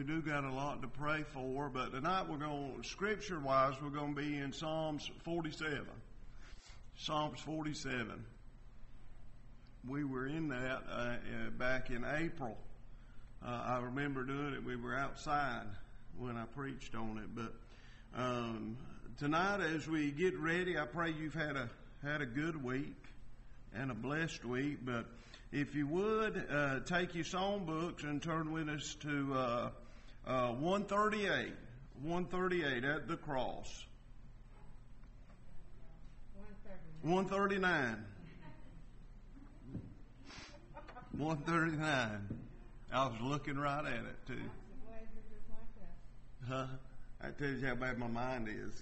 do got a lot to pray for, but tonight scripture-wise, we're going to be in Psalms 47. Psalms 47. We were in that back in April. I remember doing it. We were outside when I preached on it. But tonight, as we get ready, I pray you've had a good week and a blessed week. But if you would, take your song books and turn with us to 138. 138 at the cross. 139. 139. I was looking right at it too. Huh? That tells you how bad my mind is.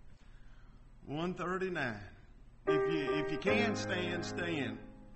139. If you can stand, stand.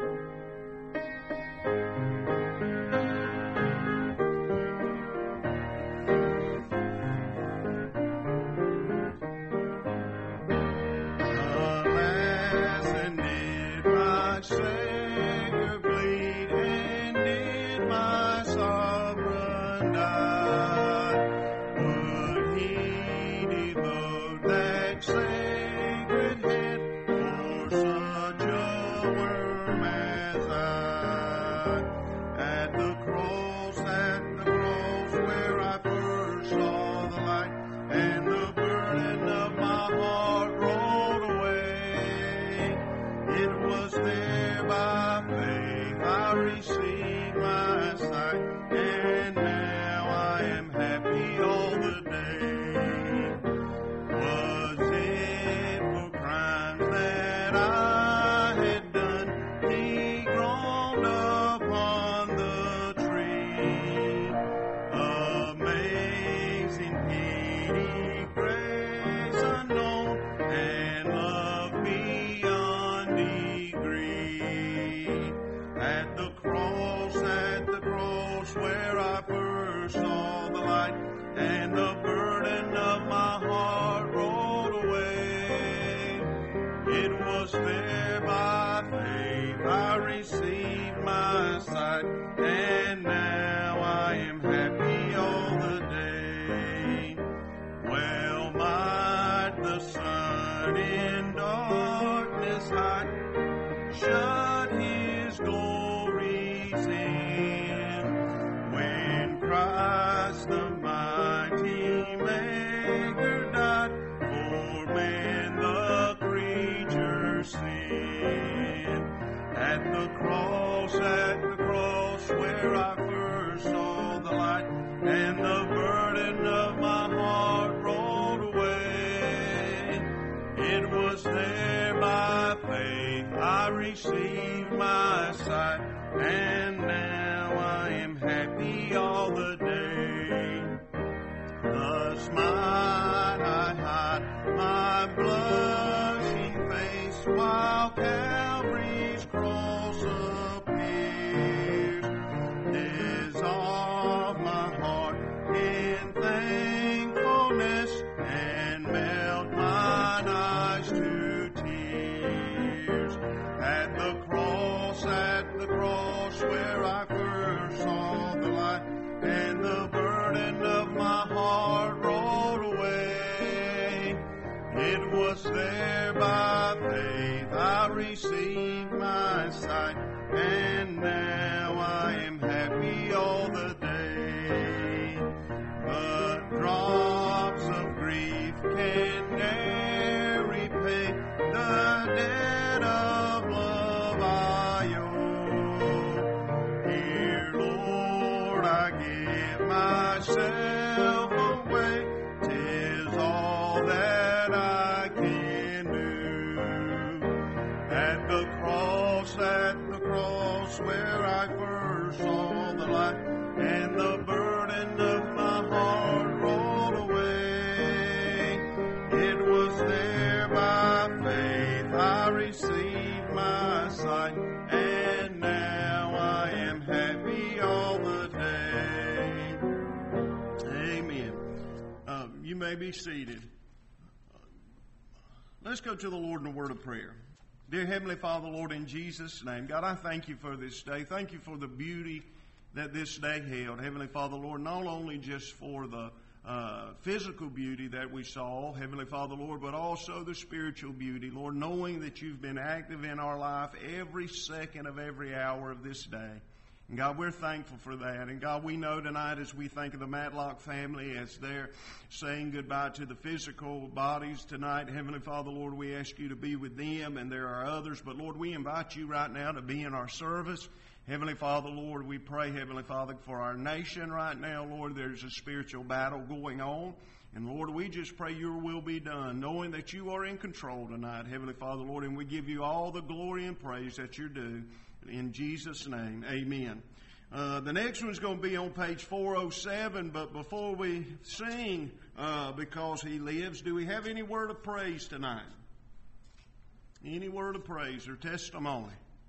Be seated. Let's go to the Lord in a word of prayer. Dear Heavenly Father, Lord, in Jesus' name, God, I thank you for this day. Thank you for the beauty that this day held. Heavenly Father, Lord, not only just for the physical beauty that we saw, Heavenly Father, Lord, but also the spiritual beauty, Lord, knowing that you've been active in our life every second of every hour of this day. And God, we're thankful for that. And God, we know tonight as we think of the Matlock family as they're saying goodbye to the physical bodies tonight, Heavenly Father, Lord, we ask you to be with them, and there are others. But Lord, we invite you right now to be in our service. Heavenly Father, Lord, we pray, Heavenly Father, for our nation right now. Lord, there's a spiritual battle going on. And Lord, we just pray your will be done, knowing that you are in control tonight, Heavenly Father, Lord, and we give you all the glory and praise that you're due. In Jesus' name, amen. The next one's going to be on page 407, but before we sing, Because He Lives, do we have any word of praise tonight? Any word of praise or testimony?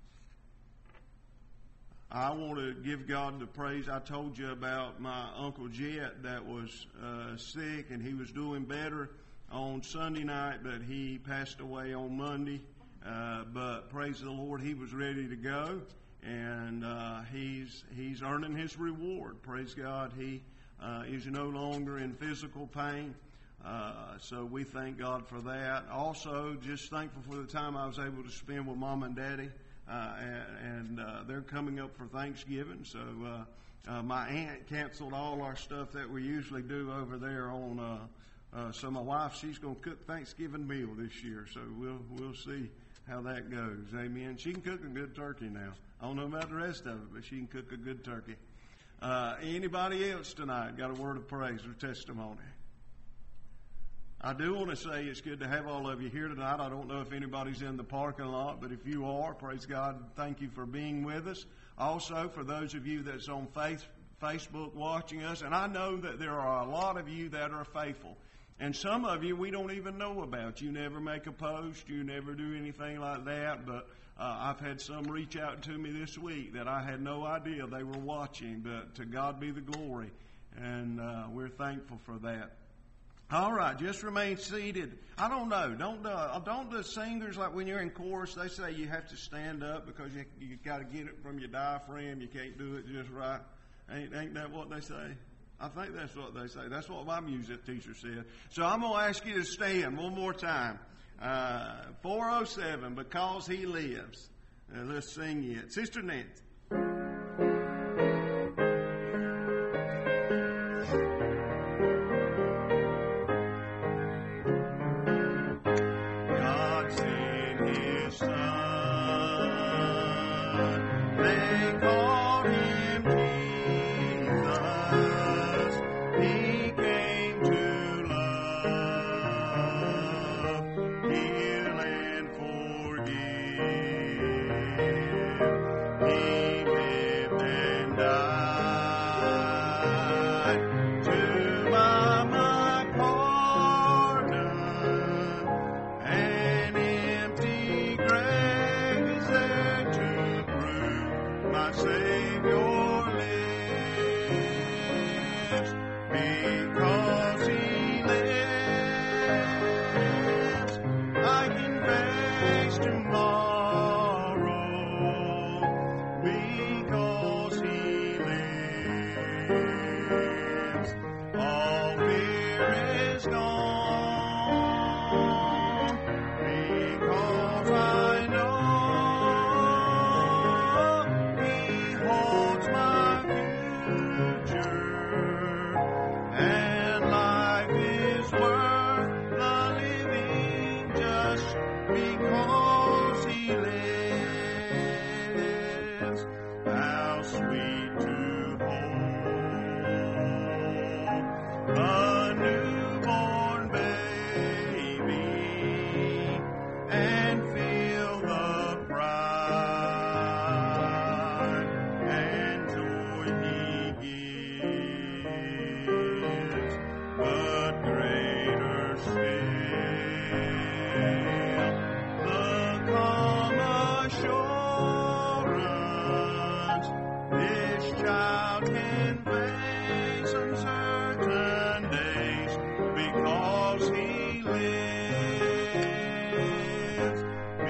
I want to give God the praise. I told you about my Uncle Jet that was sick, and he was doing better on Sunday night, but he passed away on Monday. But praise the Lord, he was ready to go, and he's earning his reward. Praise God, he is no longer in physical pain. So we thank God for that. Also, just thankful for the time I was able to spend with Mom and Daddy. And they're coming up for Thanksgiving, so my aunt canceled all our stuff that we usually do over there on. So my wife, she's going to cook Thanksgiving meal this year, so we'll see how that goes. Amen. She can cook a good turkey now. I don't know about the rest of it, but she can cook a good turkey. Anybody else tonight got a word of praise or testimony? I do want to say it's good to have all of you here tonight. I don't know if anybody's in the parking lot, but if you are, praise God, thank you for being with us. Also, for those of you that's on Facebook watching us, and I know that there are a lot of you that are faithful. And some of you we don't even know about. You never make a post. You never do anything like that. But I've had some reach out to me this week that I had no idea they were watching. But to God be the glory. And we're thankful for that. All right, just remain seated. I don't know. Don't the singers, like when you're in chorus, they say you have to stand up because you got to get it from your diaphragm. You can't do it just right. Ain't that what they say? I think that's what they say. That's what my music teacher said. So I'm going to ask you to stand one more time. 407, Because He Lives. Let's sing it. Sister Nancy.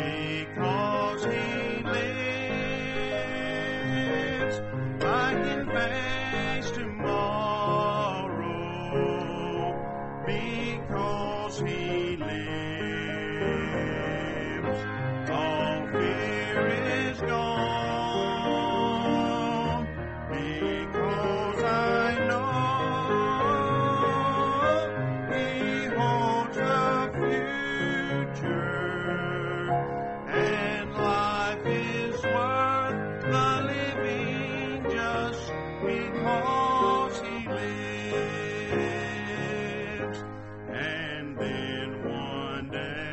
Because He lives, I can because He lives. And then one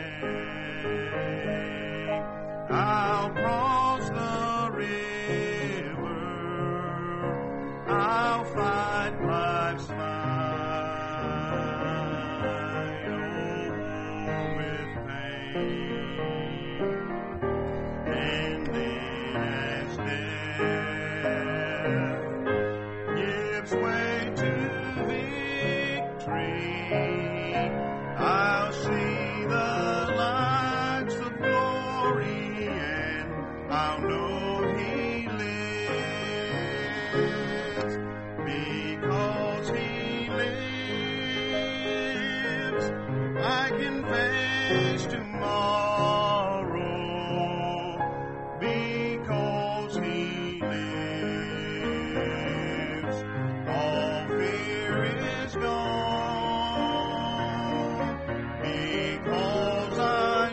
day I'll cross the river, I'll fight life's fight with pain. And then as death gives way to victory, I'll see the lights of glory, and I'll know He lives. Because He lives, I can face tomorrow. Because He lives, all fear is gone. Because I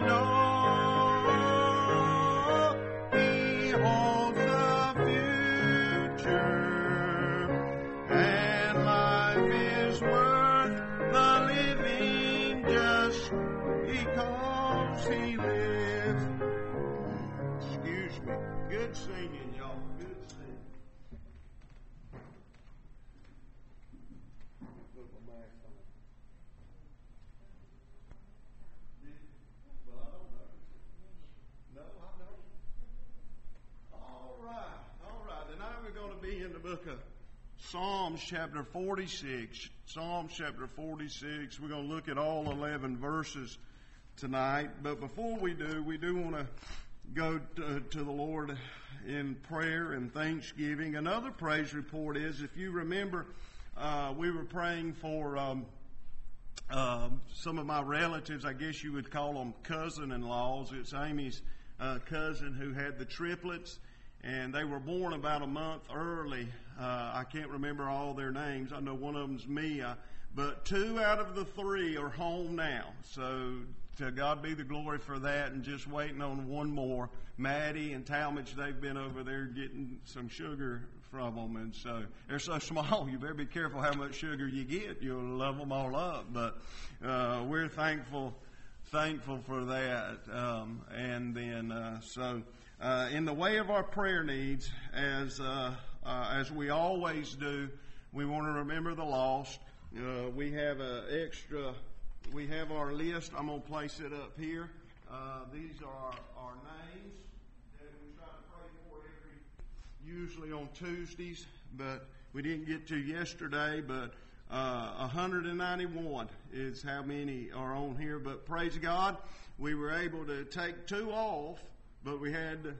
know He holds the future, and life is worth the living just because He lives. Excuse me. Good singing, y'all. Good singing. Put my mask on. Well, I don't know. No, I don't. All right. Tonight we're going to be in the book of Psalms chapter 46. Psalms chapter 46. We're going to look at all 11 verses tonight. But before we do want to go to the Lord in prayer and thanksgiving. Another praise report is, if you remember, we were praying for some of my relatives. I guess you would call them cousin-in-laws. It's Amy's cousin who had the triplets, and they were born about a month early. I can't remember all their names. I know one of them's Mia, but 2 out of the 3 are home now. So to God be the glory for that, and just waiting on one more. Maddie and Talmadge, they've been over there getting some sugar from them, and so they're so small, you better be careful how much sugar you get. You'll love them all up, but we're thankful for that. And then in the way of our prayer needs, as we always do, we want to remember the lost. We have we have our list. I'm going to place it up here. These are our names that we try to pray for usually on Tuesdays, but we didn't get to yesterday. But 191 is how many are on here. But praise God, we were able to take 2 off, but we had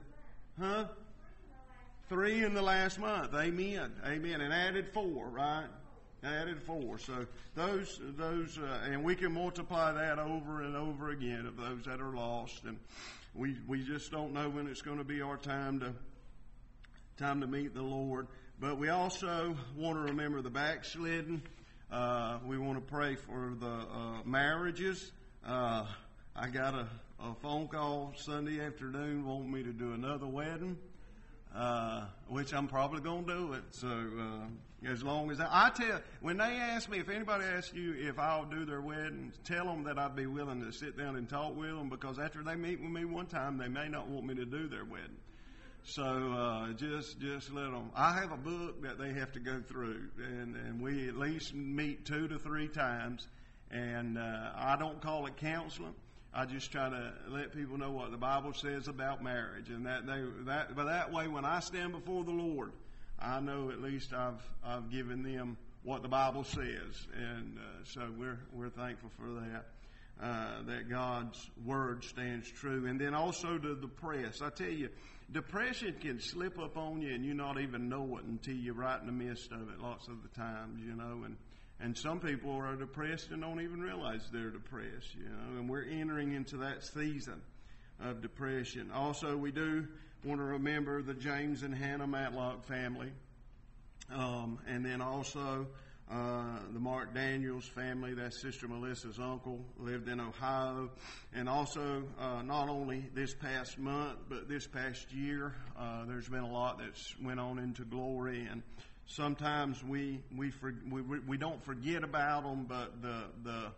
3 in the last month. Amen. And added 4, right? Added 4. So those, and we can multiply that over and over again of those that are lost. And we just don't know when it's going to be our time to meet the Lord. But we also want to remember the backslidden. We want to pray for the marriages. I got a phone call Sunday afternoon wanting me to do another wedding, which I'm probably going to do it. So as long as I tell, when they ask me, if anybody asks you if I'll do their wedding, tell them that I'd be willing to sit down and talk with them, because after they meet with me one time, they may not want me to do their wedding. So just let them. I have a book that they have to go through, and we at least meet 2 to 3 times. And I don't call it counseling. I just try to let people know what the Bible says about marriage, and but that way, when I stand before the Lord, I know at least I've given them what the Bible says, and so we're thankful for that. That God's Word stands true. And then also to the press. I tell you, depression can slip up on you and you not even know it until you're right in the midst of it lots of the times, and some people are depressed and don't even realize they're depressed, and we're entering into that season of depression. Also, we do want to remember the James and Hannah Matlock family, and then also the Mark Daniels family. That's Sister Melissa's uncle, lived in Ohio. And also, not only this past month, but this past year, there's been a lot that's went on into glory. And sometimes we don't forget about them, but the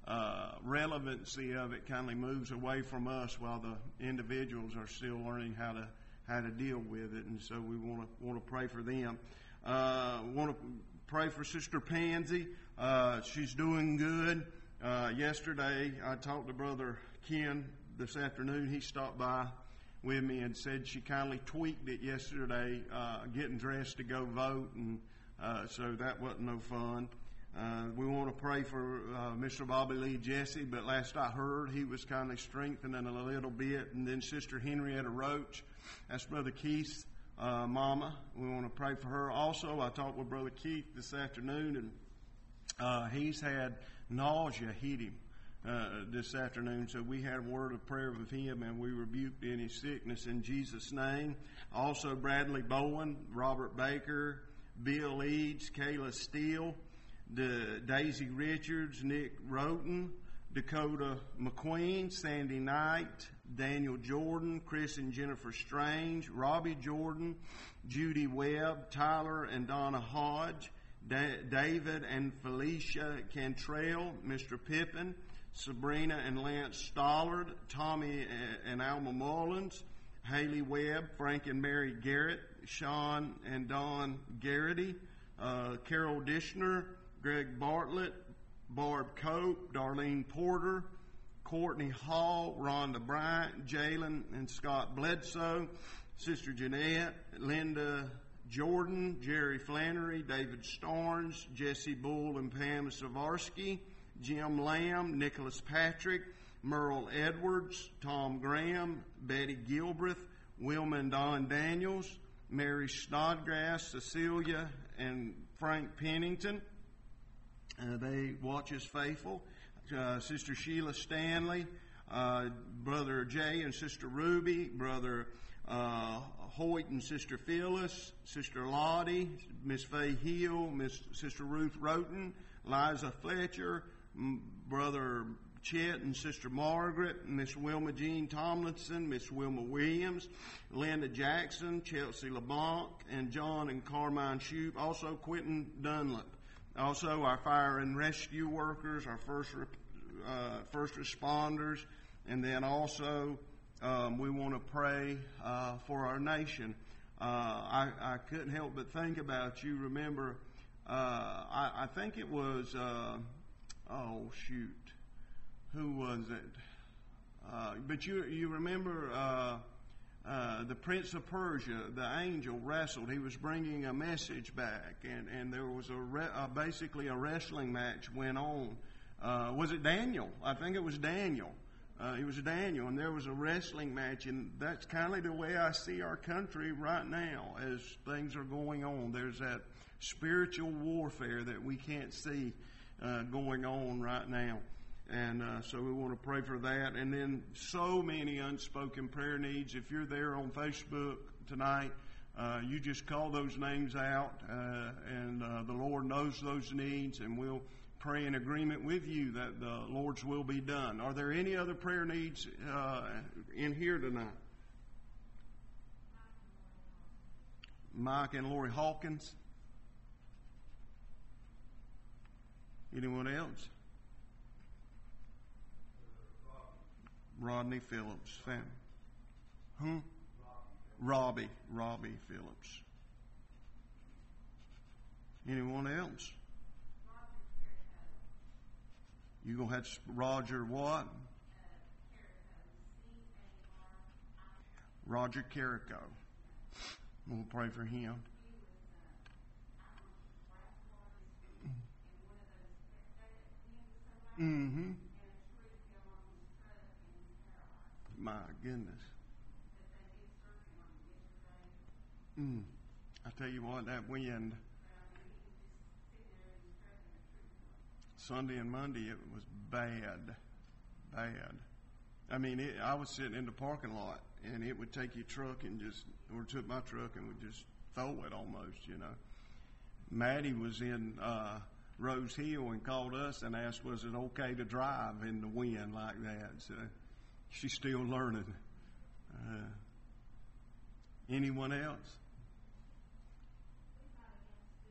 relevancy of it kind of moves away from us while the individuals are still learning how to deal with it, and so we want to pray for them. Want to pray for Sister Pansy. She's doing good. Yesterday, I talked to Brother Ken this afternoon. He stopped by with me and said she kindly tweaked it yesterday, getting dressed to go vote, and so that wasn't no fun. We want to pray for Mr. Bobby Lee Jesse, but last I heard, he was kind of strengthening a little bit. And then Sister Henrietta Roach, that's Brother Keith's mama. We want to pray for her. Also, I talked with Brother Keith this afternoon, and he's had nausea hit him this afternoon. So we had a word of prayer with him, and we rebuked any sickness in Jesus' name. Also, Bradley Bowen, Robert Baker, Bill Eads, Kayla Steele, Daisy Richards, Nick Roten, Dakota McQueen, Sandy Knight, Daniel Jordan, Chris and Jennifer Strange, Robbie Jordan, Judy Webb, Tyler and Donna Hodge, David and Felicia Cantrell, Mr. Pippin, Sabrina and Lance Stollard, Tommy and Alma Mullins, Haley Webb, Frank and Mary Garrett, Sean and Don Garrity, Carol Dishner, Greg Bartlett, Barb Cope, Darlene Porter, Courtney Hall, Rhonda Bryant, Jalen and Scott Bledsoe, Sister Jeanette, Linda Jordan, Jerry Flannery, David Starnes, Jesse Bull and Pam Savarsky, Jim Lamb, Nicholas Patrick, Merle Edwards, Tom Graham, Betty Gilbreth, Wilma and Don Daniels, Mary Snodgrass, Cecilia and Frank Pennington. They watch us faithful. Sister Sheila Stanley, Brother Jay and Sister Ruby, Brother Hoyt and Sister Phyllis, Sister Lottie, Miss Faye Hill, Sister Ruth Roten, Liza Fletcher, Brother Chet and Sister Margaret, Miss Wilma Jean Tomlinson, Miss Wilma Williams, Linda Jackson, Chelsea LeBlanc, and John and Carmine Shoup. Also Quentin Dunlap. Also our fire and rescue workers, our first responders, and then also we want to pray for our nation. I couldn't help but think about you. Remember, I think it was, who was it? But you remember the Prince of Persia, the angel wrestled. He was bringing a message back, and there was basically a wrestling match went on. Was it Daniel? I think it was Daniel. It was Daniel, and there was a wrestling match, and that's kind of the way I see our country right now as things are going on. There's that spiritual warfare that we can't see going on right now. And so we want to pray for that. And then so many unspoken prayer needs. If you're there on Facebook tonight, you just call those names out, and the Lord knows those needs, and we'll pray in agreement with you that the Lord's will be done. Are there any other prayer needs in here tonight? Mike and Lori Hawkins. Anyone else? Rodney Phillips, family. Robbie Phillips. Anyone else? You gonna have Roger what? Roger Carrico. We'll pray for him. Mm-hmm. My goodness. I tell you what, that wind, Sunday and Monday, it was bad. I mean, I was sitting in the parking lot, and it would take your truck and or took my truck and would just throw it almost, you know. Maddie was in Rose Hill and called us and asked, was it okay to drive in the wind like that? So she's still learning. Anyone else?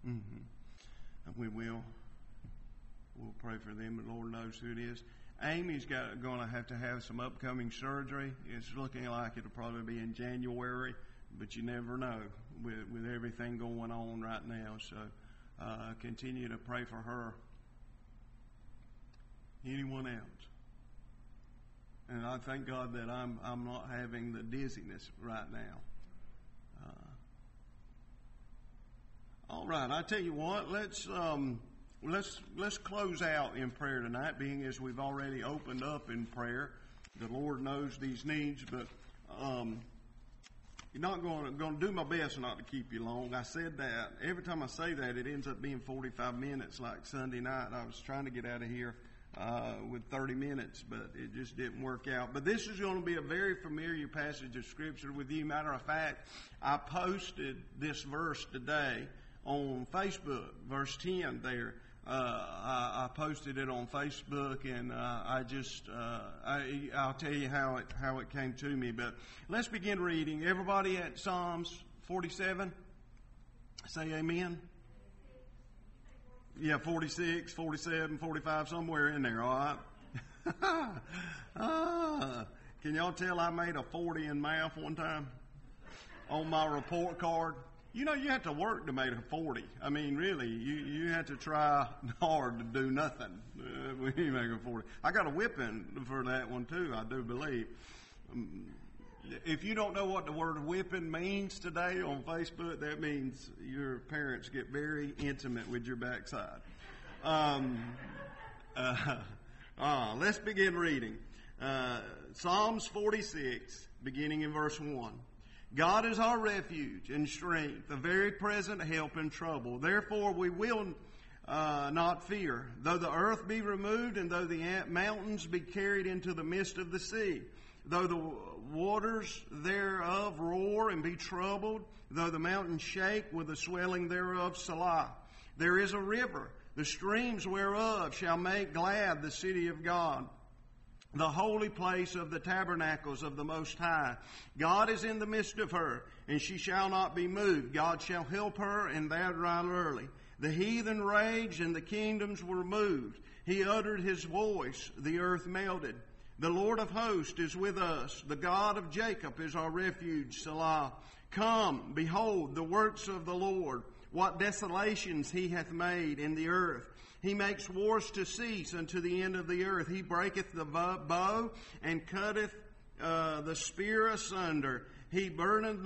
And we will. We'll pray for them, but Lord knows who it is. Amy's going to have some upcoming surgery. It's looking like it'll probably be in January, but you never know with everything going on right now. So continue to pray for her. Anyone else? And I thank God that I'm not having the dizziness right now. All right, I tell you what, let's close out in prayer tonight, being as we've already opened up in prayer. The Lord knows these needs, but you're not going to do my best not to keep you long. I said that. Every time I say that, it ends up being 45 minutes like Sunday night. I was trying to get out of here with 30 minutes, but it just didn't work out. But this is going to be a very familiar passage of Scripture with you. Matter of fact, I posted this verse today on Facebook, verse 10 there. I posted it on Facebook, and I'll tell you how it came to me. But let's begin reading. Everybody at Psalms 47? Say amen. Yeah, 46, 47, 45, somewhere in there, all right? Can y'all tell I made a 40 in math one time on my report card? You know, you have to work to make a 40. I mean, really, you have to try hard to do nothing when you make a 40. I got a whipping for that one, too, I do believe. If you don't know what the word whipping means today on Facebook, that means your parents get very intimate with your backside. Let's begin reading. Psalms 46, beginning in verse 1. God is our refuge and strength, a very present help in trouble. Therefore we will not fear, though the earth be removed and though the mountains be carried into the midst of the sea, though the waters thereof roar and be troubled, though the mountains shake with the swelling thereof. Selah. There is a river, the streams whereof shall make glad the city of God, the holy place of the tabernacles of the Most High. God is in the midst of her, and she shall not be moved. God shall help her, and that right early. The heathen raged, and the kingdoms were moved. He uttered his voice, the earth melted. The Lord of hosts is with us. The God of Jacob is our refuge. Selah. Come, behold the works of the Lord, what desolations he hath made in the earth. He makes wars to cease unto the end of the earth. He breaketh the bow and cutteth the spear asunder. He burneth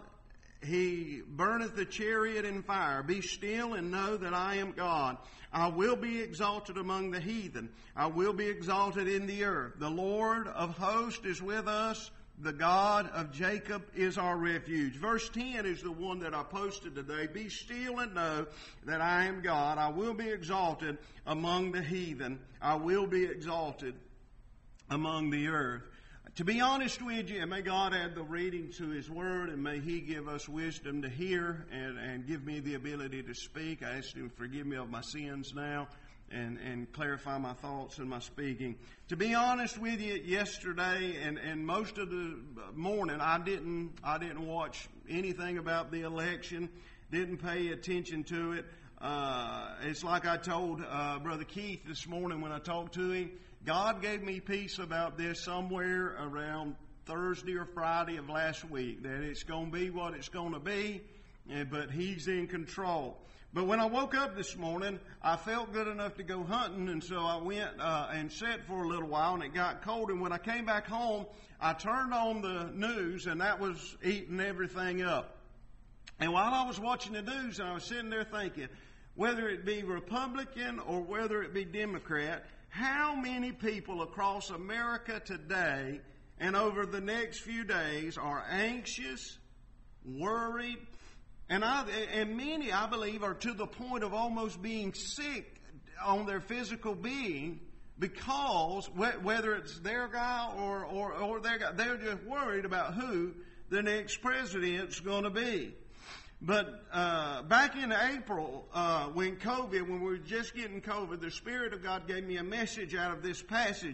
the chariot in fire. Be still and know that I am God. I will be exalted among the heathen. I will be exalted in the earth. The Lord of hosts is with us. The God of Jacob is our refuge. Verse 10 is the one that I posted today. Be still and know that I am God. I will be exalted among the heathen. I will be exalted among the earth. To be honest with you, and may God add the reading to His Word, and may He give us wisdom to hear and give me the ability to speak. I ask Him to forgive me of my sins now and clarify my thoughts and my speaking. To be honest with you, yesterday and most of the morning, I didn't watch anything about the election, didn't pay attention to it. It's like I told Brother Keith this morning when I talked to him. God gave me peace about this somewhere around Thursday or Friday of last week, that it's going to be what it's going to be, but He's in control. But when I woke up this morning, I felt good enough to go hunting, and so I went and sat for a little while, and it got cold. And when I came back home, I turned on the news, and that was eating everything up. And while I was watching the news, and I was sitting there thinking, whether it be Republican or whether it be Democrat, how many people across America today and over the next few days are anxious, worried, and many, I believe, are to the point of almost being sick on their physical being because whether it's their guy or their guy, they're just worried about who the next president's going to be. But back in April, when we were just getting COVID, the Spirit of God gave me a message out of this passage.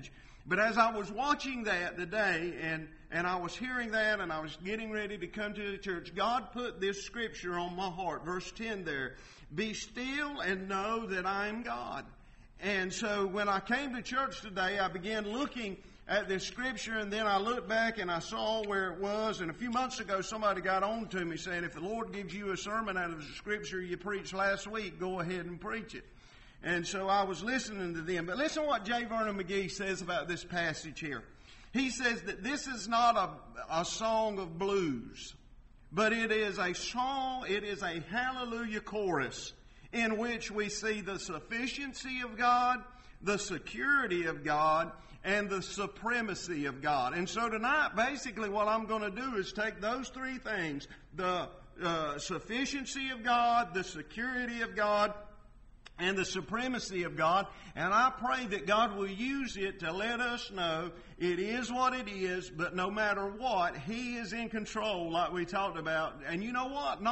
But as I was watching that today, and I was hearing that, and I was getting ready to come to the church, God put this scripture on my heart, verse 10 there. Be still and know that I am God. And so when I came to church today, I began looking at this scripture, and then I looked back and I saw where it was. And a few months ago, somebody got on to me saying, if the Lord gives you a sermon out of the scripture you preached last week, go ahead and preach it. And so I was listening to them. But listen to what J. Vernon McGee says about this passage here. He says that this is not a song of blues, but it is a song, it is a hallelujah chorus in which we see the sufficiency of God, the security of God, and the supremacy of God. And so tonight, basically what I'm going to do is take those three things, the sufficiency of God, the security of God, and the supremacy of God, and I pray that God will use it to let us know it is what it is, but no matter what, He is in control, like we talked about. And you know what?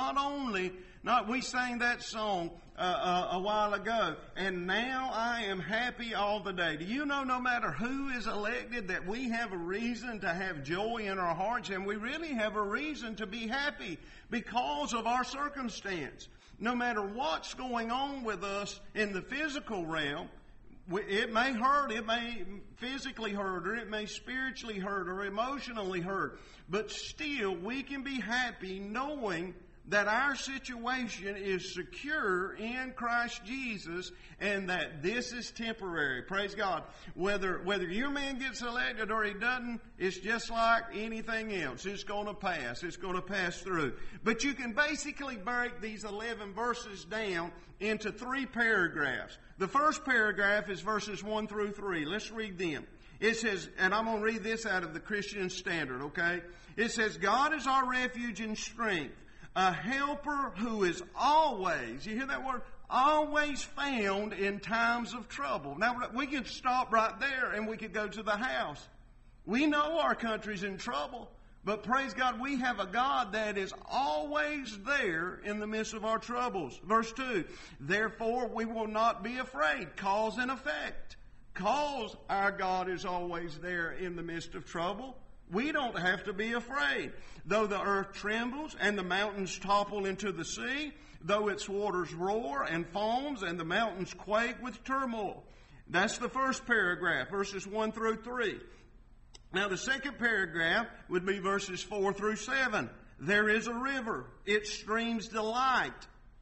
We sang that song a while ago, and now I am happy all the day. Do you know no matter who is elected that we have a reason to have joy in our hearts, and we really have a reason to be happy because of our circumstance. No matter what's going on with us in the physical realm, it may hurt, it may physically hurt, or it may spiritually hurt, or emotionally hurt, but still we can be happy knowing that our situation is secure in Christ Jesus and that this is temporary. Praise God. Whether your man gets elected or he doesn't, it's just like anything else. It's going to pass. It's going to pass through. But you can basically break these 11 verses down into 3 paragraphs. The first paragraph is verses 1 through 3. Let's read them. It says, and I'm going to read this out of the Christian Standard, okay? It says, God is our refuge and strength, a helper who is always, you hear that word? Always found in times of trouble. Now, we could stop right there and we could go to the house. We know our country's in trouble, but praise God, we have a God that is always there in the midst of our troubles. Verse 2, therefore we will not be afraid, cause and effect. Cause our God is always there in the midst of trouble. We don't have to be afraid. Though the earth trembles and the mountains topple into the sea, though its waters roar and foams and the mountains quake with turmoil. That's the first paragraph, verses 1 through 3. Now the second paragraph would be verses 4 through 7. There is a river. Its streams delight.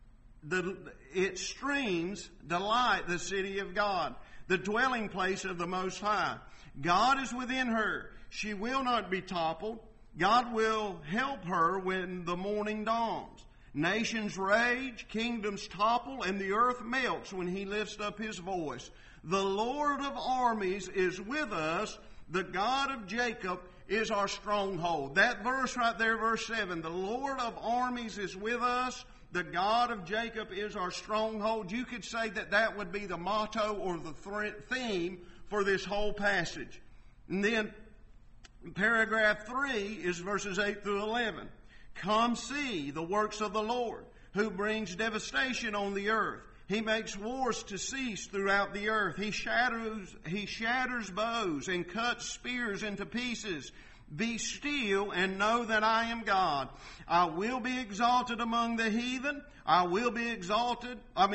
Its streams delight the city of God, the dwelling place of the Most High. God is within her. She will not be toppled. God will help her when the morning dawns. Nations rage, kingdoms topple, and the earth melts when He lifts up His voice. The Lord of armies is with us. The God of Jacob is our stronghold. That verse right there, verse 7, the Lord of armies is with us. The God of Jacob is our stronghold. You could say that would be the motto or the theme for this whole passage. And then paragraph 3 is verses 8 through 11. Come see the works of the Lord, who brings devastation on the earth. He makes wars to cease throughout the earth. He shatters bows and cuts spears into pieces. Be still and know that I am God. I will be exalted among the heathen. I will be exalted among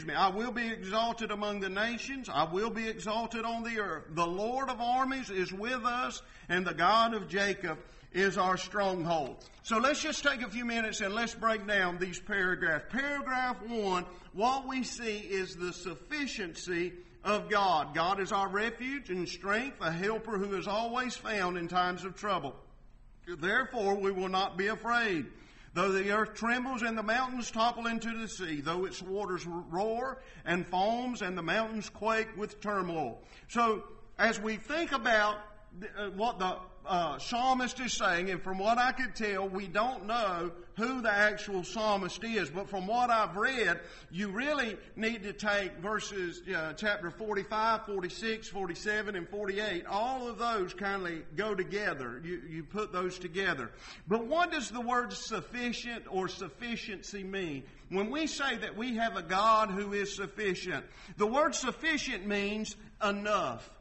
the nations. I will be exalted on the earth. The Lord of armies is with us, and the God of Jacob is our stronghold. So let's just take a few minutes and let's break down these paragraphs. Paragraph 1, what we see is the sufficiency of God. God is our refuge and strength, a helper who is always found in times of trouble. Therefore, we will not be afraid. Though the earth trembles and the mountains topple into the sea, though its waters roar and foams and the mountains quake with turmoil. So, as we think about what the psalmist is saying, and from what I could tell, we don't know who the actual psalmist is, but from what I've read, you really need to take verses, chapter 45, 46, 47, and 48. All of those kind of go together. You put those together. But what does the word sufficient or sufficiency mean? When we say that we have a God who is sufficient, the word sufficient means enough.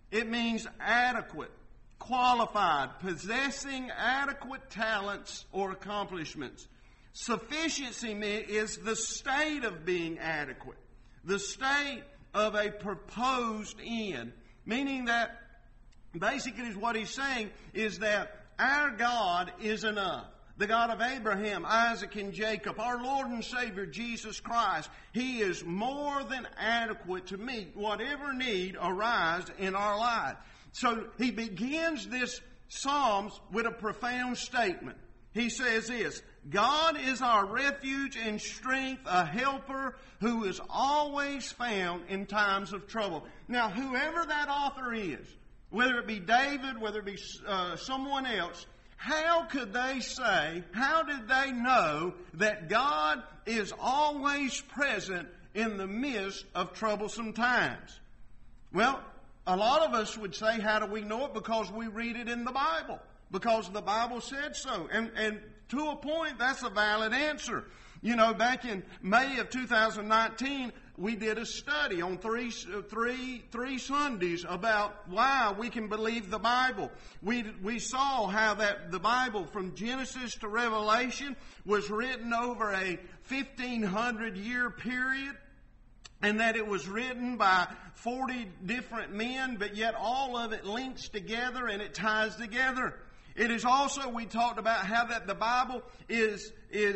It means adequate, qualified, possessing adequate talents or accomplishments. Sufficiency is the state of being adequate, the state of a proposed end, meaning that basically what he's saying is that our God is enough. The God of Abraham, Isaac, and Jacob, our Lord and Savior, Jesus Christ, He is more than adequate to meet whatever need arises in our life. So he begins this Psalms with a profound statement. He says this: God is our refuge and strength, a helper who is always found in times of trouble. Now, whoever that author is, whether it be David, whether it be someone else, how could they say, how did they know that God is always present in the midst of troublesome times? Well, a lot of us would say, how do we know it? Because we read it in the Bible. Because the Bible said so. And to a point, that's a valid answer. You know, back in May of 2019, we did a study on three Sundays about why we can believe the Bible. We saw how that the Bible from Genesis to Revelation was written over a 1,500-year period, and that it was written by 40 different men, but yet all of it links together and it ties together. It is also, we talked about how that the Bible is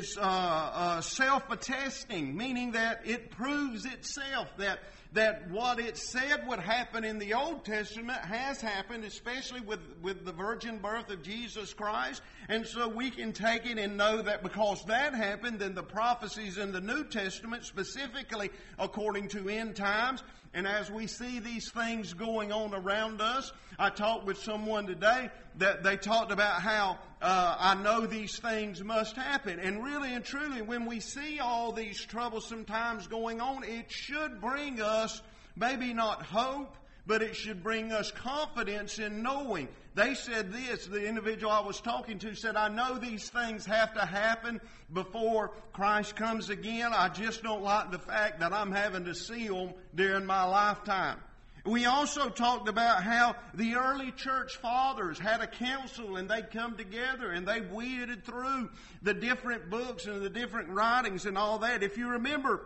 self-attesting, meaning that it proves itself, that what it said would happen in the Old Testament has happened, especially with the virgin birth of Jesus Christ. And so we can take it and know that because that happened, then the prophecies in the New Testament, specifically according to end times, and as we see these things going on around us, I talked with someone today that they talked about how I know these things must happen. And really and truly, when we see all these troublesome times going on, it should bring us maybe not hope, but it should bring us confidence in knowing. They said this, the individual I was talking to said, I know these things have to happen before Christ comes again. I just don't like the fact that I'm having to see them during my lifetime. We also talked about how the early church fathers had a council and they'd come together and they weeded through the different books and the different writings and all that. If you remember,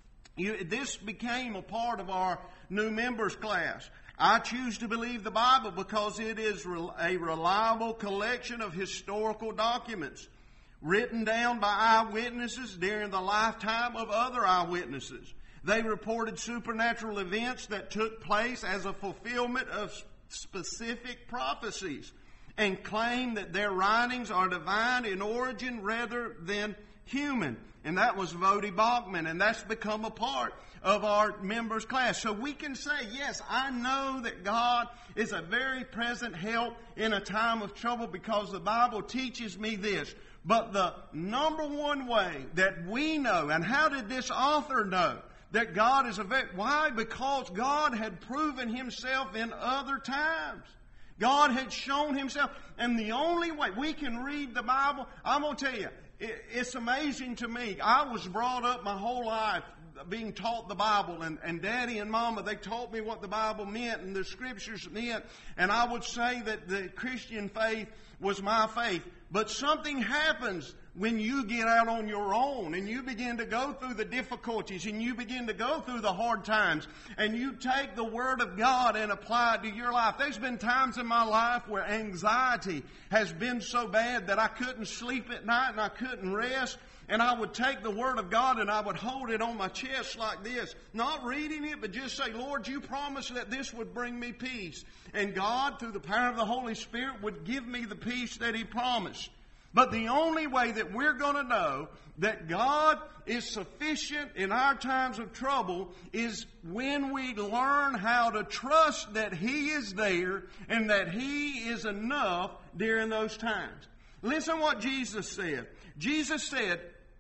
this became a part of our new members class. I choose to believe the Bible because it is a reliable collection of historical documents written down by eyewitnesses during the lifetime of other eyewitnesses. They reported supernatural events that took place as a fulfillment of specific prophecies and claim that their writings are divine in origin rather than human. And that was Voddie Baucham, and that's become a part of our members class. So we can say, yes, I know that God is a very present help in a time of trouble because the Bible teaches me this. But the number one way that we know, and how did this author know that God is why? Because God had proven Himself in other times. God had shown Himself. And the only way we can read the Bible, I'm going to tell you, it's amazing to me. I was brought up my whole life being taught the Bible, and Daddy and Mama, they taught me what the Bible meant and the Scriptures meant, and I would say that the Christian faith was my faith. But something happens when you get out on your own and you begin to go through the difficulties and you begin to go through the hard times and you take the Word of God and apply it to your life. There's been times in my life where anxiety has been so bad that I couldn't sleep at night and I couldn't rest. And I would take the Word of God and I would hold it on my chest like this. Not reading it, but just say, Lord, you promised that this would bring me peace. And God, through the power of the Holy Spirit, would give me the peace that He promised. But the only way that we're going to know that God is sufficient in our times of trouble is when we learn how to trust that He is there and that He is enough during those times. Listen what Jesus said. Jesus said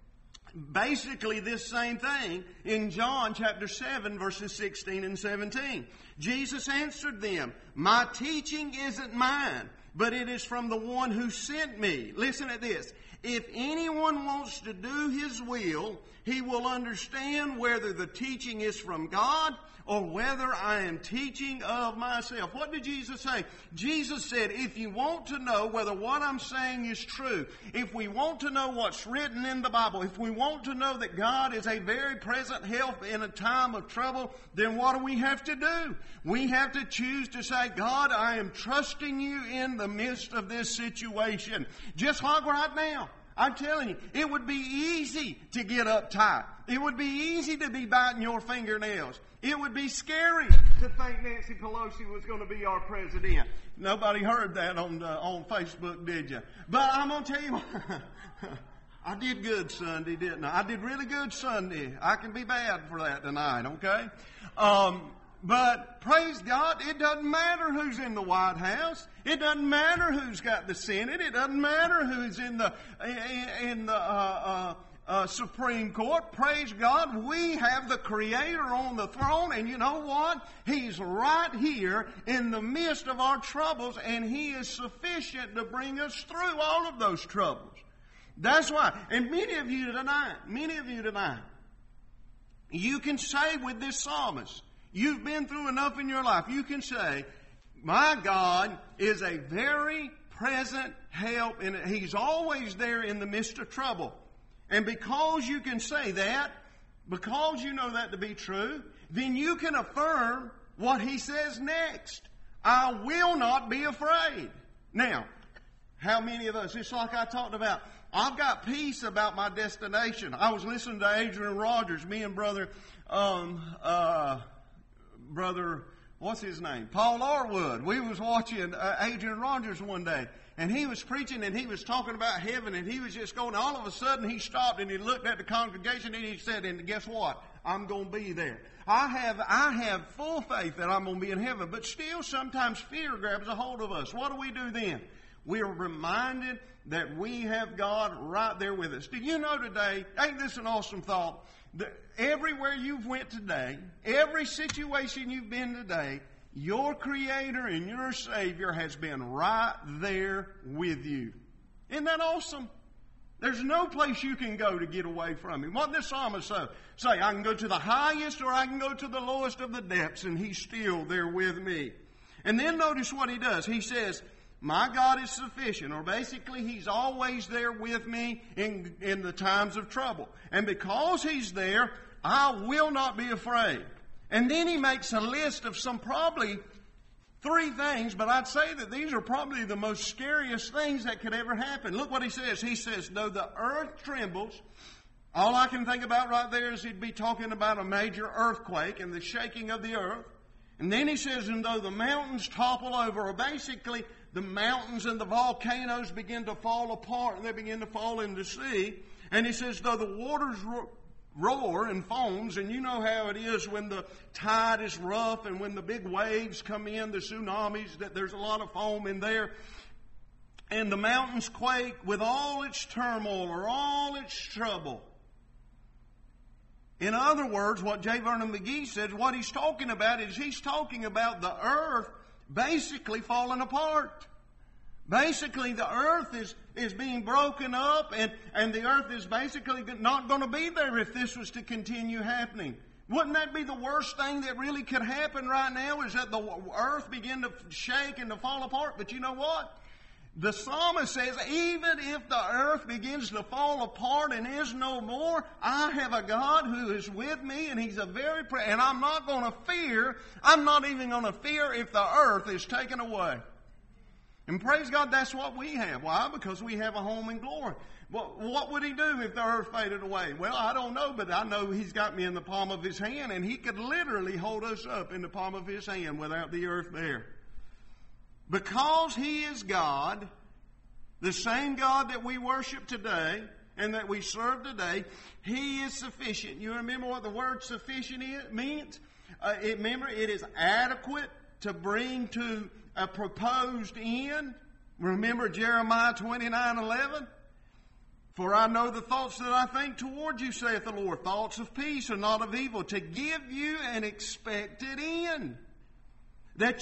basically this same thing in John chapter 7 verses 16 and 17. Jesus answered them, my teaching isn't mine. but it is from the one who sent me. Listen to this. If anyone wants to do His will, he will understand whether the teaching is from God or whether I am teaching of myself. What did Jesus say? Jesus said, if you want to know whether what I'm saying is true, if we want to know what's written in the Bible, if we want to know that God is a very present help in a time of trouble, then what do we have to do? We have to choose to say, God, I am trusting you in the midst of this situation. Just like right now. I'm telling you, it would be easy to get uptight. It would be easy to be biting your fingernails. It would be scary to think Nancy Pelosi was going to be our president. Nobody heard that on Facebook, did you? But I'm going to tell you what, I did good Sunday, didn't I? I did really good Sunday. I can be bad for that tonight, okay? But praise God, it doesn't matter who's in the White House. It doesn't matter who's got the Senate. It doesn't matter who's in the Supreme Court. Praise God, we have the Creator on the throne, and you know what? He's right here in the midst of our troubles, and He is sufficient to bring us through all of those troubles. That's why, and many of you tonight, you can say with this psalmist, you've been through enough in your life. You can say, my God is a very present help, and He's always there in the midst of trouble. And because you can say that, because you know that to be true, then you can affirm what He says next. I will not be afraid. Now, how many of us, it's like I talked about, I've got peace about my destination. I was listening to Adrian Rogers, me and brother, what's his name? Paul Arwood. We was watching Adrian Rogers one day, and he was preaching, and he was talking about heaven, and he was just going, all of a sudden he stopped, and he looked at the congregation, and he said, and guess what? I'm going to be there. I have full faith that I'm going to be in heaven, but still sometimes fear grabs a hold of us. What do we do then? We are reminded that we have God right there with us. Do you know today, ain't this an awesome thought? Everywhere you've went today, every situation you've been today, your Creator and your Savior has been right there with you. Isn't that awesome? There's no place you can go to get away from Him. What did the psalmist say? I can go to the highest or I can go to the lowest of the depths, and He's still there with me. And then notice what he does. He says, my God is sufficient, or basically He's always there with me in the times of trouble. And because He's there, I will not be afraid. And then he makes a list of some probably 3 things, but I'd say that these are probably the most scariest things that could ever happen. Look what he says. He says, though the earth trembles, all I can think about right there is he'd be talking about a major earthquake and the shaking of the earth. And then he says, and though the mountains topple over, or basically the mountains and the volcanoes begin to fall apart and they begin to fall into the sea. And he says, though the waters roar and foams, and you know how it is when the tide is rough and when the big waves come in, the tsunamis, that there's a lot of foam in there. And the mountains quake with all its turmoil or all its trouble. In other words, what J. Vernon McGee says, what he's talking about is he's talking about the earth basically falling apart. Basically, the earth is being broken up, and the earth is basically not going to be there if this was to continue happening. Wouldn't that be the worst thing that really could happen right now, is that the earth begin to shake and to fall apart? But you know what? The psalmist says, even if the earth begins to fall apart and is no more, I have a God who is with me, and He's and I'm not going to fear. I'm not even going to fear if the earth is taken away. And praise God, that's what we have. Why? Because we have a home in glory. Well, what would He do if the earth faded away? Well, I don't know, but I know He's got me in the palm of His hand, and He could literally hold us up in the palm of His hand without the earth there. Because He is God, the same God that we worship today and that we serve today, He is sufficient. You remember what the word sufficient means? Remember, it is adequate to bring to a proposed end. Remember Jeremiah 29:11? For I know the thoughts that I think toward you, saith the Lord, thoughts of peace and not of evil, to give you an expected end.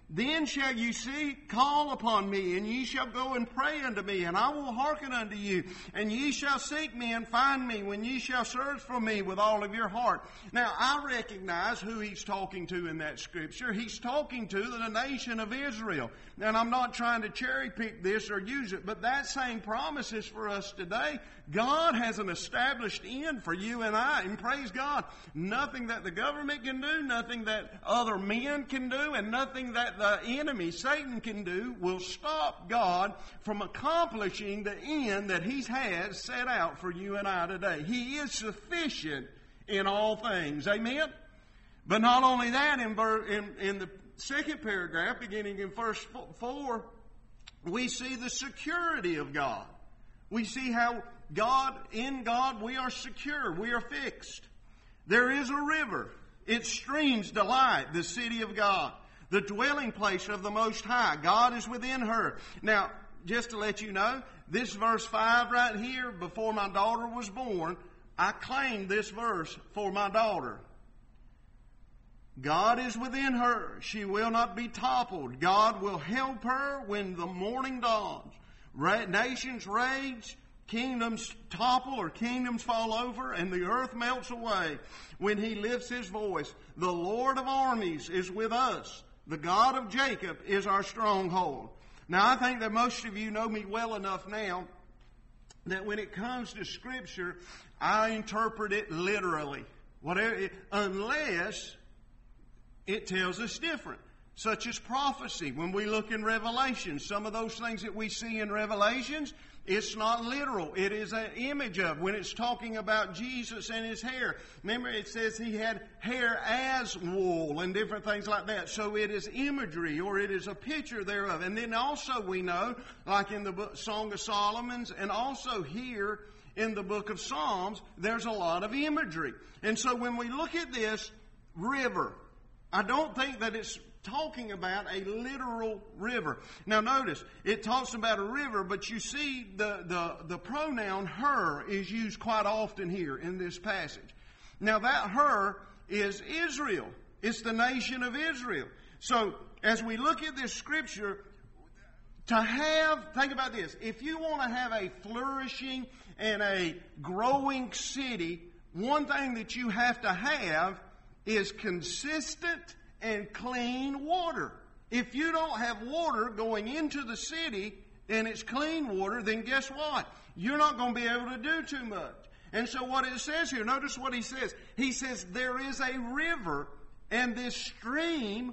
Then shall you call upon me, and ye shall go and pray unto me, and I will hearken unto you. And ye shall seek me and find me when ye shall search for me with all of your heart. Now, I recognize who he's talking to in that scripture. He's talking to the nation of Israel. And I'm not trying to cherry pick this or use it, but that same promise is for us today. God has an established end for you and I. And praise God, nothing that the government can do, nothing that other men can do, and nothing that the enemy, Satan, can do will stop God from accomplishing the end that He has set out for you and I today. He is sufficient in all things. Amen? But not only that, in the second paragraph, beginning in verse 4, we see the security of God. We see how in God we are secure, we are fixed. There is a river, its streams delight the city of God, the dwelling place of the Most High. God is within her. Now, just to let you know, this verse 5 right here, before my daughter was born, I claimed this verse for my daughter. God is within her. She will not be toppled. God will help her when the morning dawns. Nations rage, kingdoms topple or kingdoms fall over, and the earth melts away when He lifts His voice. The Lord of armies is with us. The God of Jacob is our stronghold. Now, I think that most of you know me well enough now that when it comes to Scripture, I interpret it literally. Unless it tells us different, such as prophecy. When we look in Revelation, some of those things that we see in Revelations, it's not literal. It is an image of when it's talking about Jesus and His hair. Remember, it says He had hair as wool and different things like that. So it is imagery, or it is a picture thereof. And then also we know, like in the Song of Solomon, and also here in the book of Psalms, there's a lot of imagery. And so when we look at this river, I don't think that it's talking about a literal river. Now notice, it talks about a river, but you see the pronoun her is used quite often here in this passage. Now that her is Israel. It's the nation of Israel. So as we look at this scripture, think about this, if you want to have a flourishing and a growing city, one thing that you have to have is consistent and clean water. If you don't have water going into the city and it's clean water, then guess what? You're not going to be able to do too much. And so what it says here, notice what he says. He says there is a river, and this stream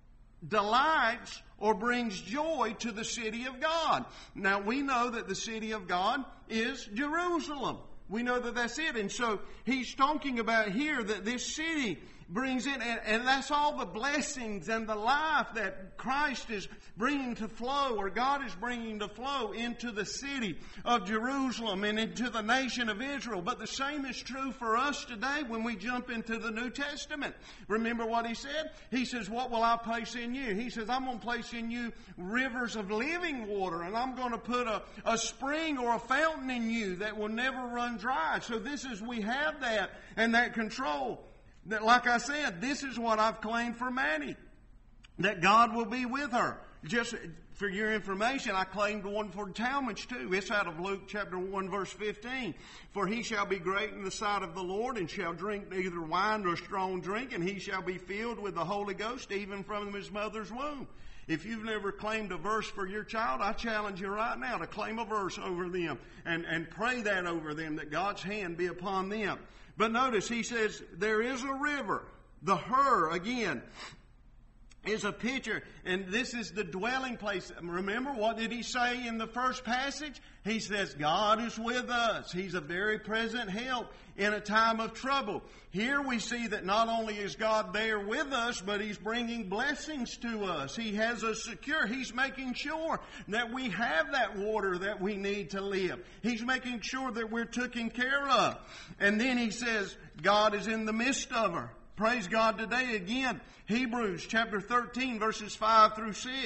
delights or brings joy to the city of God. Now we know that the city of God is Jerusalem. We know that that's it. And so he's talking about here that this city brings in, and that's all the blessings and the life that Christ is bringing to flow, or God is bringing to flow into the city of Jerusalem and into the nation of Israel. But the same is true for us today when we jump into the New Testament. Remember what He said? He says, what will I place in you? He says, I'm going to place in you rivers of living water, and I'm going to put a spring or a fountain in you that will never run dry. So we have that and that control. That, like I said, this is what I've claimed for Manny, that God will be with her. Just for your information, I claimed one for Talmadge too. It's out of Luke chapter 1 verse 15. For he shall be great in the sight of the Lord, and shall drink neither wine nor strong drink, and he shall be filled with the Holy Ghost even from his mother's womb. If you've never claimed a verse for your child, I challenge you right now to claim a verse over them and pray that over them, that God's hand be upon them. But notice, he says, there is a river. The her, again, is a picture, and this is the dwelling place. Remember, what did he say in the first passage? He says, God is with us. He's a very present help in a time of trouble. Here we see that not only is God there with us, but He's bringing blessings to us. He has us secure. He's making sure that we have that water that we need to live. He's making sure that we're taken care of. And then he says, God is in the midst of her. Praise God today again. Hebrews chapter 13 verses 5 through 6.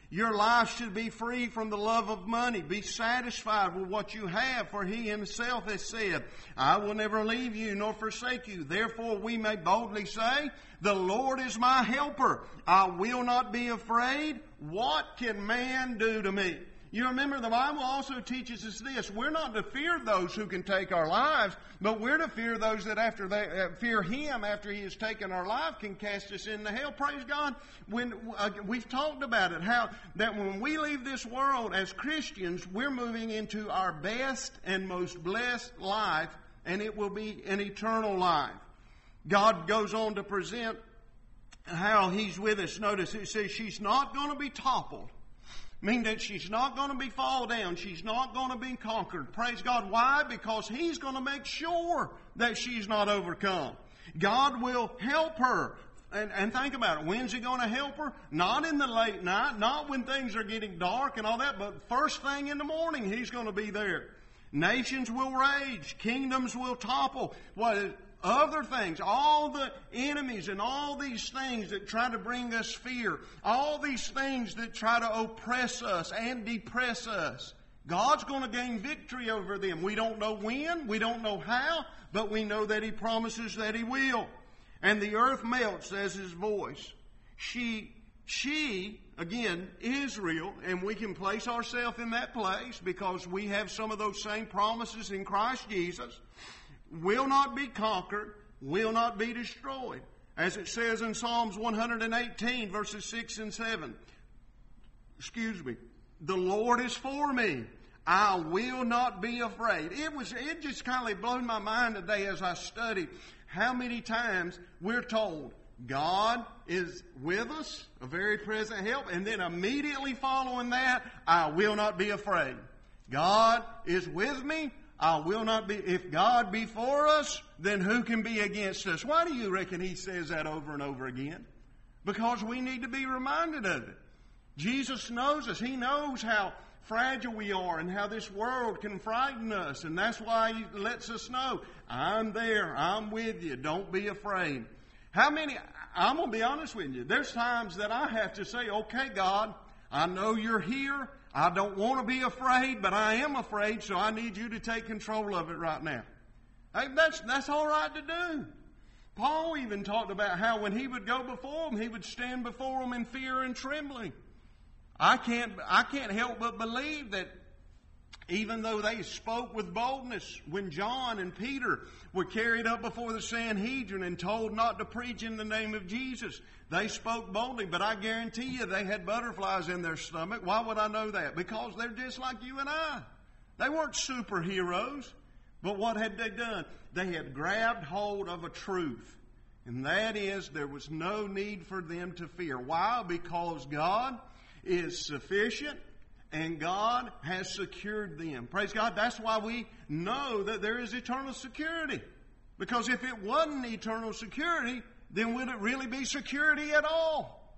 Your life should be free from the love of money. Be satisfied with what you have, for He Himself has said, I will never leave you nor forsake you. Therefore we may boldly say, the Lord is my helper. I will not be afraid. What can man do to me? You remember the Bible also teaches us this. We're not to fear those who can take our lives, but we're to fear those that after they fear Him after He has taken our life can cast us into hell. Praise God. When we've talked about it, how that when we leave this world as Christians, we're moving into our best and most blessed life, and it will be an eternal life. God goes on to present how He's with us. Notice it says she's not going to be toppled. Meaning that she's not going to be fall down. She's not going to be conquered. Praise God. Why? Because He's going to make sure that she's not overcome. God will help her. And think about it. When's He going to help her? Not in the late night. Not when things are getting dark and all that. But first thing in the morning, He's going to be there. Nations will rage. Kingdoms will topple. Other things, all the enemies and all these things that try to bring us fear, all these things that try to oppress us and depress us, God's going to gain victory over them. We don't know when, we don't know how, but we know that He promises that He will. And the earth melts as His voice. She, again, Israel, and we can place ourselves in that place because we have some of those same promises in Christ Jesus, will not be conquered, will not be destroyed. As it says in Psalms 118, verses 6 and 7. The Lord is for me. I will not be afraid. It just kind of blew my mind today as I studied how many times we're told God is with us, a very present help, and then immediately following that, I will not be afraid. God is with me. I will not be. If God be for us, then who can be against us? Why do you reckon He says that over and over again? Because we need to be reminded of it. Jesus knows us. He knows how fragile we are and how this world can frighten us. And that's why He lets us know, I'm there. I'm with you. Don't be afraid. I'm going to be honest with you. There's times that I have to say, okay, God, I know You're here. I don't want to be afraid, but I am afraid, so I need You to take control of it right now. Hey, that's all right to do. Paul even talked about how when he would go before them, he would stand before them in fear and trembling. I can't help but believe that even though they spoke with boldness, when John and Peter were carried up before the Sanhedrin and told not to preach in the name of Jesus, they spoke boldly, but I guarantee you they had butterflies in their stomach. Why would I know that? Because they're just like you and I. They weren't superheroes. But what had they done? They had grabbed hold of a truth. And that is, there was no need for them to fear. Why? Because God is sufficient and God has secured them. Praise God. That's why we know that there is eternal security. Because if it wasn't eternal security, then would it really be security at all?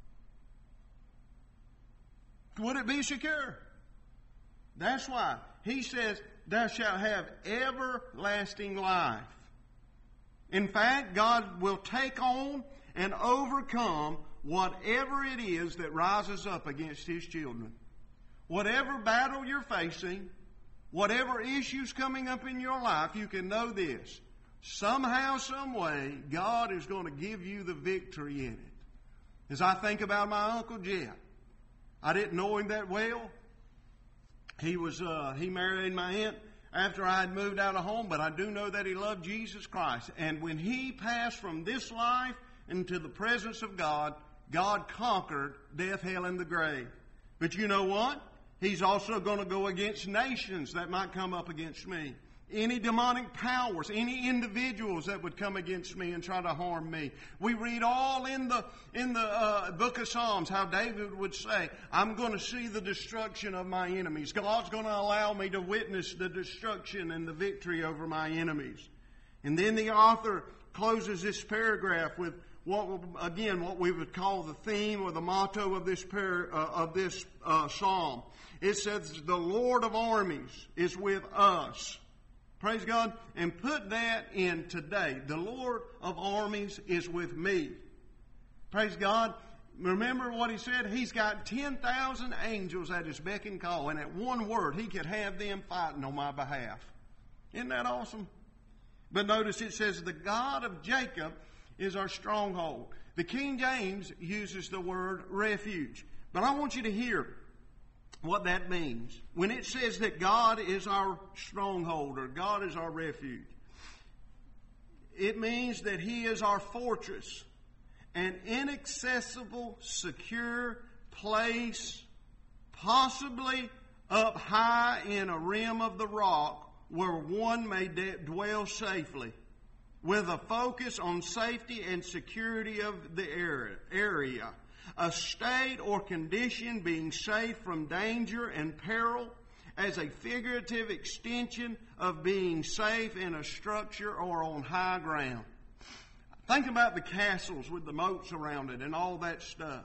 Would it be secure? That's why He says, thou shalt have everlasting life. In fact, God will take on and overcome whatever it is that rises up against His children. Whatever battle you're facing, whatever issues coming up in your life, you can know this. Somehow, some way, God is going to give you the victory in it. As I think about my Uncle Jet, I didn't know him that well. He married my aunt after I had moved out of home, but I do know that he loved Jesus Christ. And when he passed from this life into the presence of God, God conquered death, hell, and the grave. But you know what? He's also going to go against nations that might come up against me. Any demonic powers, any individuals that would come against me and try to harm me. We read all in the book of Psalms how David would say, I'm going to see the destruction of my enemies. God's going to allow me to witness the destruction and the victory over my enemies. And then the author closes this paragraph with what we would call the theme or the motto of this psalm. It says, the Lord of armies is with us. Praise God. And put that in today. The Lord of armies is with me. Praise God. Remember what he said? He's got 10,000 angels at his beck and call, and at one word he could have them fighting on my behalf. Isn't that awesome? But notice it says, the God of Jacob is our stronghold. The King James uses the word refuge. But I want you to hear what that means. When it says that God is our stronghold or God is our refuge, it means that He is our fortress, an inaccessible, secure place, possibly up high in a rim of the rock where one may dwell safely, with a focus on safety and security of the area. A state or condition being safe from danger and peril as a figurative extension of being safe in a structure or on high ground. Think about the castles with the moats around it and all that stuff.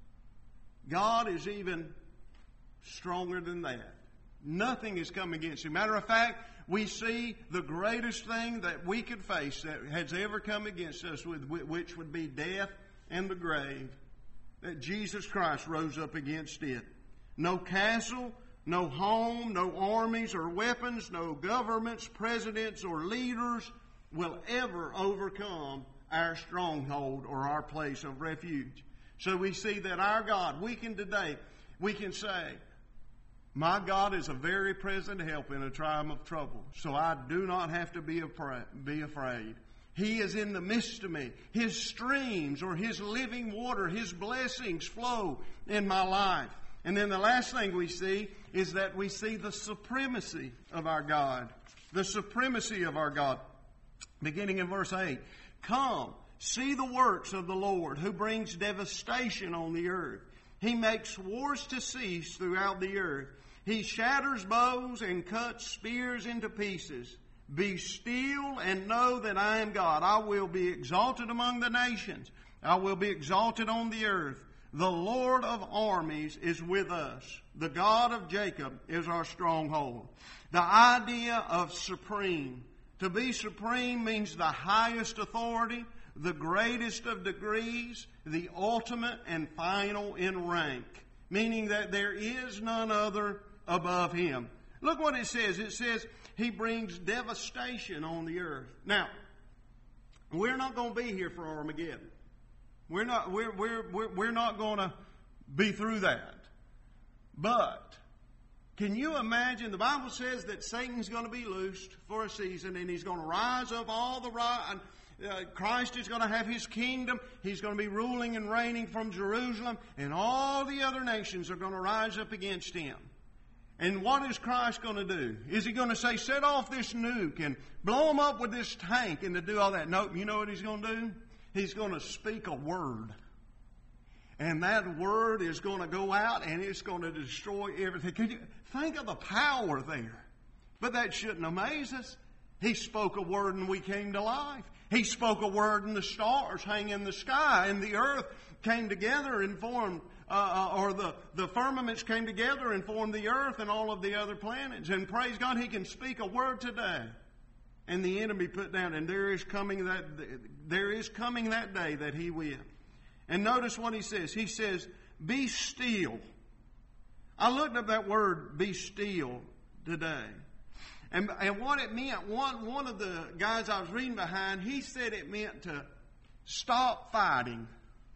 God is even stronger than that. Nothing is come against Him. Matter of fact, we see the greatest thing that we could face that has ever come against us, which would be death and the grave, that Jesus Christ rose up against it. No castle, no home, no armies or weapons, no governments, presidents, or leaders will ever overcome our stronghold or our place of refuge. So we see that our God, we can say, my God is a very present help in a time of trouble, so I do not have to be afraid. He is in the midst of me. His streams or His living water, His blessings flow in my life. And then the last thing we see is that we see the supremacy of our God. The supremacy of our God. Beginning in verse 8. Come, see the works of the Lord, who brings devastation on the earth. He makes wars to cease throughout the earth. He shatters bows and cuts spears into pieces. Be still and know that I am God. I will be exalted among the nations. I will be exalted on the earth. The Lord of armies is with us. The God of Jacob is our stronghold. The idea of supreme. To be supreme means the highest authority, the greatest of degrees, the ultimate and final in rank. Meaning that there is none other above Him. Look what it says. It says He brings devastation on the earth. Now, we're not going to be here for Armageddon. We're not going to be through that. But can you imagine? The Bible says that Satan's going to be loosed for a season, and he's going to rise up all the Christ is going to have His kingdom. He's going to be ruling and reigning from Jerusalem, and all the other nations are going to rise up against Him. And what is Christ going to do? Is He going to say, set off this nuke and blow them up with this tank and to do all that? No, you know what He's going to do? He's going to speak a word. And that word is going to go out and it's going to destroy everything. Can you think of the power there? But that shouldn't amaze us. He spoke a word and we came to life. He spoke a word and the stars hang in the sky and the earth came together and formed, the firmaments came together and formed the earth and all of the other planets. And praise God, He can speak a word today. And the enemy put down, and there is coming that day that He will. And notice what He says. He says, be still. I looked up that word, be still, today. And what it meant, one of the guys I was reading behind, he said it meant to stop fighting.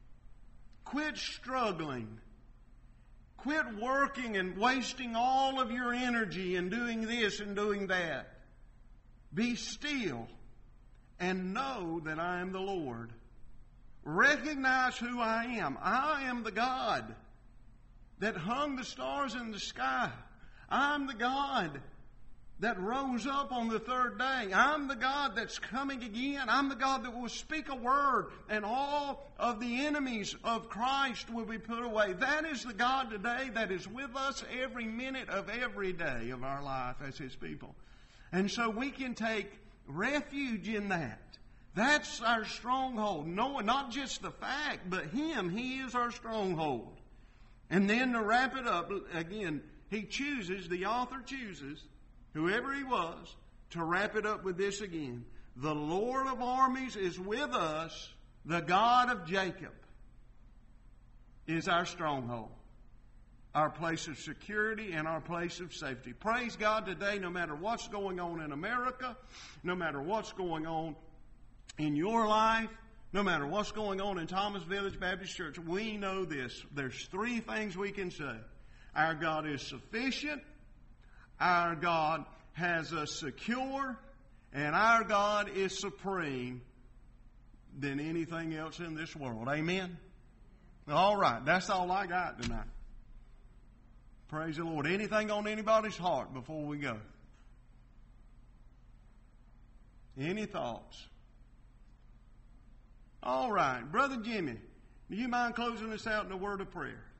Quit struggling. Quit working and wasting all of your energy and doing this and doing that. Be still and know that I am the Lord. Recognize who I am. I am the God that hung the stars in the sky. I'm the God that rose up on the third day. I'm the God that's coming again. I'm the God that will speak a word and all of the enemies of Christ will be put away. That is the God today that is with us every minute of every day of our life as His people. And so we can take refuge in that. That's our stronghold. No, not just the fact, but Him. He is our stronghold. And then to wrap it up, again, the author chooses, whoever he was, to wrap it up with this again. The Lord of armies is with us, the God of Jacob. is our stronghold, our place of security and our place of safety. Praise God today, no matter what's going on in America, no matter what's going on in your life, no matter what's going on in Thomas Village Baptist Church, we know this. There's three things we can say. Our God is sufficient, our God has us secure, and our God is supreme than anything else in this world. Amen? All right, that's all I got tonight. Praise the Lord. Anything on anybody's heart before we go? Any thoughts? All right, Brother Jimmy, do you mind closing us out in a word of prayer?